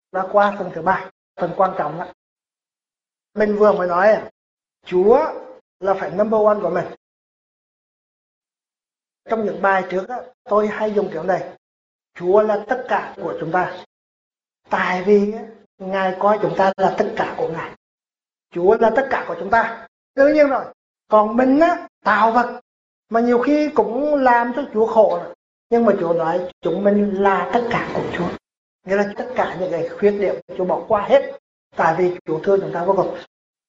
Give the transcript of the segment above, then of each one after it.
đã qua phần thứ ba, phần quan trọng đó. Mình vừa mới nói Chúa là phải number one của mình. Trong những bài trước đó, tôi hay dùng kiểu này: Chúa là tất cả của chúng ta. Tại vì Ngài coi chúng ta là tất cả của Ngài. Chúa là tất cả của chúng ta, đương nhiên rồi. Còn mình tạo vật mà nhiều khi cũng làm cho Chúa khổ. Nhưng mà Chúa nói chúng mình là tất cả của Chúa, nghĩa là tất cả những cái khuyết điểm Chúa bỏ qua hết, tại vì Chúa thương chúng ta vô cùng.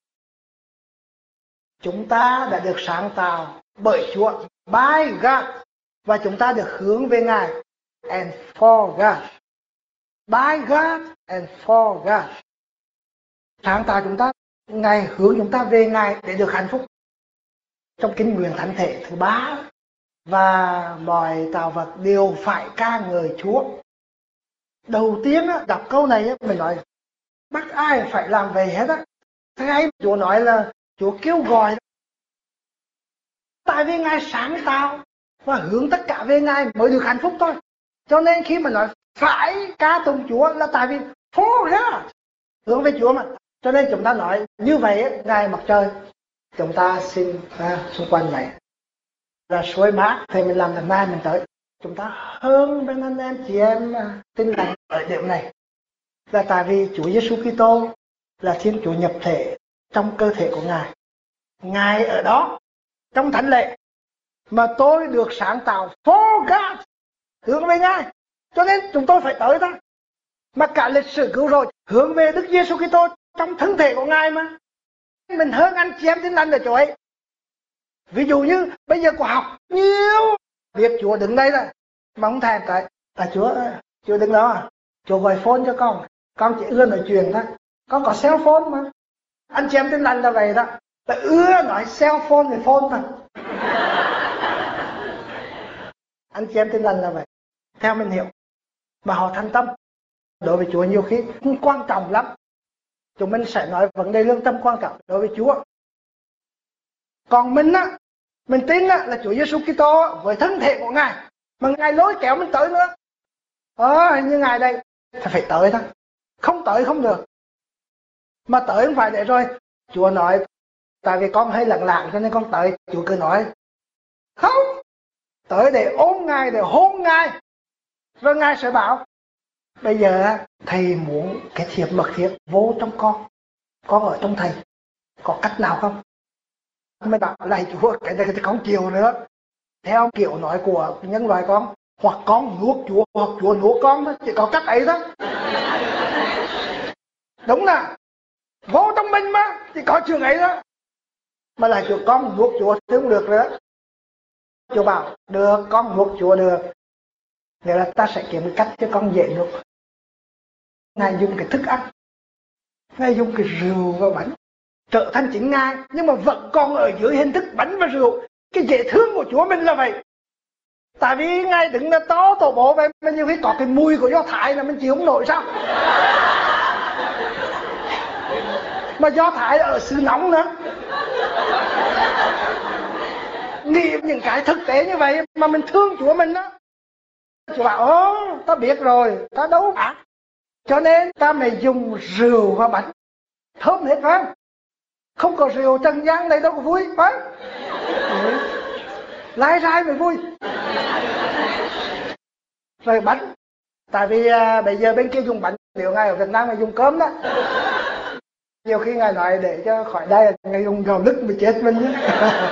Chúng ta đã được sáng tạo bởi Chúa, by God, và chúng ta được hướng về Ngài, and for God. By God and for God. Sáng tạo chúng ta, Ngài hướng chúng ta về Ngài để được hạnh phúc. Trong kinh nguyện thánh thể thứ 3, và mọi tạo vật đều phải ca ngợi Chúa. Đầu tiên đọc câu này mình nói bắt ai phải làm vậy hết á. Thứ hai, Chúa nói là Chúa kêu gọi, tại vì Ngài sáng tạo và hướng tất cả về Ngài mới được hạnh phúc thôi. Cho nên khi mà nói phải ca tụng Chúa là tại vì for God, hướng về Chúa mà. Cho nên chúng ta nói như vậy, Ngài mặt trời chúng ta xin xung quanh này là suối mát, thì mình làm lần mai mình tới. Chúng ta hơn bên anh em chị em tin lành ở điểm này là tại vì Chúa Giêsu Kitô là Thiên Chúa nhập thể trong cơ thể của Ngài. Ngài ở đó trong thánh lễ, mà tôi được sáng tạo for God, hướng về Ngài. Cho nên chúng tôi phải tới đó. Mà cả lịch sử cứu rỗi hướng về Đức Giêsu Kitô trong thân thể của Ngài mà. Mình hơn anh chị em tin lành ở chỗ ấy. Ví dụ như bây giờ khoa học nhiều, việc Chúa đứng đây rồi mà không thèm tới. Chúa đứng đó, Chúa gọi phone cho con chỉ ưa nói chuyện thôi. Con có cell phone mà. Anh chị em tin lành là vậy đó, là ưa nói cell phone thì phone thôi. Anh chị em tin lành là vậy, theo mình hiểu. Mà họ thành tâm. Đối với Chúa nhiều khi cũng quan trọng lắm. Chúng mình sẽ nói vấn đề lương tâm quan trọng đối với Chúa. Còn mình mình tin là Chúa Giêsu Kitô với thân thể của Ngài, mà Ngài lôi kéo mình tới nữa. Như Ngài đây thì phải tới thôi, không tới không được. Mà tới không phải để rồi Chúa nói tại vì con hơi lặng lặng cho nên con tới. Chúa cứ nói không, tới để ôm Ngài, để hôn Ngài, rồi Ngài sẽ bảo bây giờ thầy muốn cái thiệp mật thiết vô trong con ở trong thầy, có cách nào không? Mới bảo lại Chúa, cái này thì không chịu nữa. Theo kiểu nói của nhân loại con, hoặc con nuốt Chúa, hoặc Chúa nuốt con đó, chỉ có cách ấy đó. Đúng là vô trong mình mà, chỉ có trường ấy đó. Mà lại Chúa con nuốt Chúa thì không được nữa. Chúa bảo được, con nuốt Chúa được, nghĩa là ta sẽ kiếm cái cách cho con dễ nuốt. Ngài dùng cái thức ăn, Ngài dùng cái rượu và bánh trở thành chính Ngài, nhưng mà vẫn còn ở dưới hình thức bánh và rượu. Cái dễ thương của Chúa mình là vậy. Tại vì Ngài đứng là to tổ bố vậy, mà nhiều khi có cái mùi của Do Thái là mình chịu không nổi sao. Mà Do Thái ở xứ nóng nữa. Nghĩ những cái thực tế như vậy mà mình thương Chúa mình đó. Chúa bảo ta biết rồi, ta đâu phải. Cho nên ta mới dùng rượu và bánh. Thơm hết phải không? Không có rượu trần gian này đâu có vui, phải không? Lai rai mới vui. Rồi bánh, tại vì bây giờ bên kia dùng bánh, nếu Ngài ở Việt Nam Ngài dùng cơm đó. Nhiều khi Ngài nói để cho khỏi đây Ngài dùng gạo lứt mới chết mình nhé.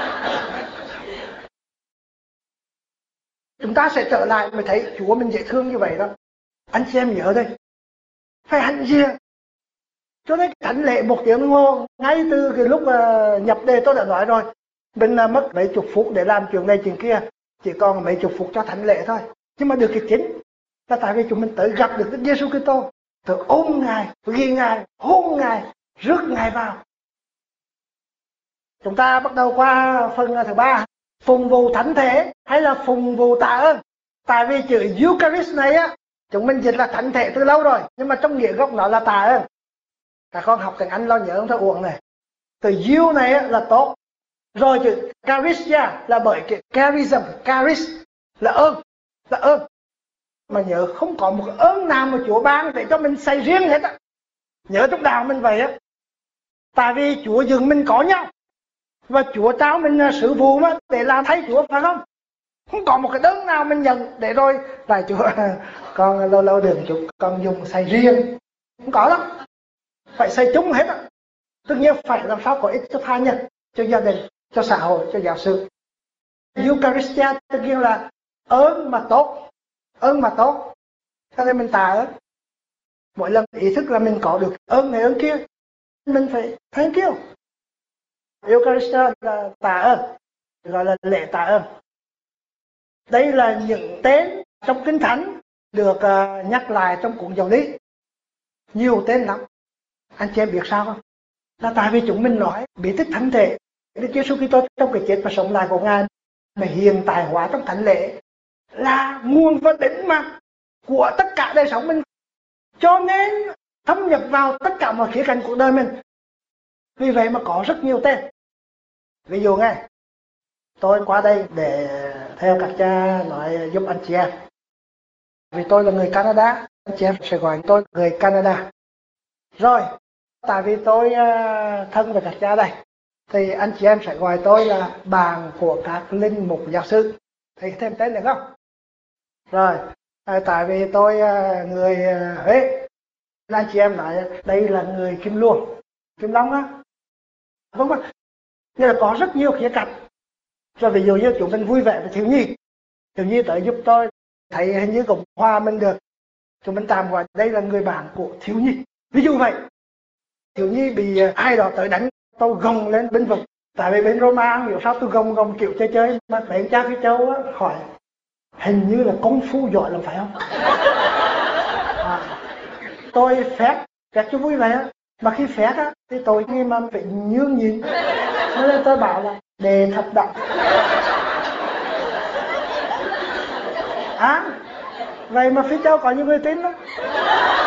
Chúng ta sẽ trở lại mới thấy Chúa mình dễ thương như vậy đó. Anh chị em nhớ đây, phải hạnh diện. Cho nên thánh lễ 1 tiếng đồng hồ, ngay từ cái lúc nhập đề tôi đã nói rồi, mình mất mấy chục phút để làm chuyện này chuyện kia, chỉ còn mấy chục phút cho thánh lễ thôi. Nhưng mà được cái chính là tại vì chúng mình tới gặp được Đức Giêsu Kitô, tới ôm Ngài, ghi Ngài, hôn Ngài, rước Ngài vào. Chúng ta bắt đầu qua phần thứ 3, phụng vụ thánh thể hay là phụng vụ tạ ơn. Tại vì chữ Eucharist này chúng mình dịch là thánh thể từ lâu rồi, nhưng mà trong nghĩa gốc nó là tạ ơn. Các con học tiếng Anh lo nhớ không thưa uổng này. Từ you này là tốt. Rồi chữ charistia là bởi cái charism, charis là ơn, là ơn. mà nhớ không có một ơn nào mà Chúa ban để cho mình xài riêng hết á. Nhớ trong đạo mình vậy á. Tại vì Chúa dựng mình có nhau, và Chúa trao mình sự vụ mà để làm thay Chúa, phải không? Không có một cái đơn nào mình nhận để rồi lại Chúa con lâu lâu đừng chụp con dùng xài riêng, không có đâu, phải xài chung hết á. Tất nhiên phải làm sao có ích cho tha nhân, cho gia đình, cho xã hội, cho giáo sự. Eucharistia tất nhiên là ơn mà tốt, ơn mà tốt, cho nên mình tạ ơn. Mỗi lần ý thức là mình có được ơn này ơn kia, mình phải thank you. Eucharistia là tạ ơn, gọi là lễ tạ ơn. Đây là những tên trong Kinh Thánh được nhắc lại trong cuốn Giáo lý. Nhiều tên lắm. Anh chị em biết sao không? Là tại vì chúng mình nói bí tích thánh thể Đức Giêsu Kitô trong cái chết và sống lại của Ngài mà hiện tại hóa trong thánh lễ là nguồn và đỉnh mà của tất cả đời sống mình, cho nên thâm nhập vào tất cả mọi khía cạnh cuộc đời mình. Vì vậy mà có rất nhiều tên. Ví dụ nghe, tôi qua đây để theo các cha nói giúp anh chị em, vì tôi là người Canada, anh chị em sẽ gọi tôi người Canada. Rồi, tại vì tôi thân với các cha đây, thì anh chị em sẽ gọi tôi là bạn của các linh mục giáo sư. Thì thêm tên được không? Rồi, tại vì tôi người Huế, anh chị em nói đây là người Kim Luông, Kim Long á. Vâng vâng. Như là có rất nhiều khía cạnh. Rồi ví dụ như chúng mình vui vẻ với thiếu nhi tới giúp tôi, thấy hình như cũng hòa mình được, chúng mình tạm gọi đây là người bạn của thiếu nhi. Ví dụ vậy, thiếu nhi bị ai đó tới đánh, tôi gồng lên binh vực. Tại vì bên Roma hiểu sao tôi gồng kiểu chơi mà bên cha Phi Châu á, hỏi hình như là công phu giỏi lắm phải không? Tôi phép cho vui vẻ, mà khi phép á thì tôi nghi mà phải nhường nhịn, nên tôi bảo là đề thập đặng. Vậy mà Phi Châu có những người tin đó.